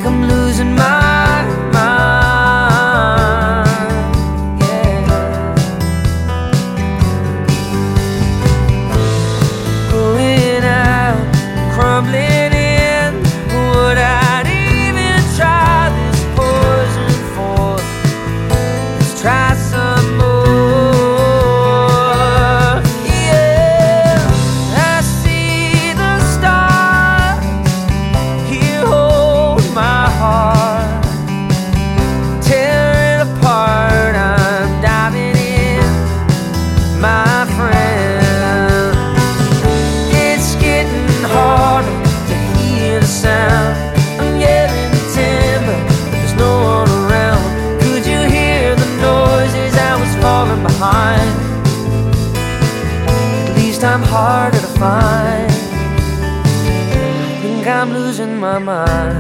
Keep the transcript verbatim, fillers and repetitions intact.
think I'm losing my mind. Yeah. Going out, crumbling in. Would I even try this poison for? Let's try some more. Yeah, I see the stars. Here, hold my heart. Tear it apart. I'm diving in, my friend. It's getting harder to hear the sound. I'm yelling timber, but there's no one around. Could you hear the noises? I was falling behind. At least I'm harder to find. I think I'm losing my mind.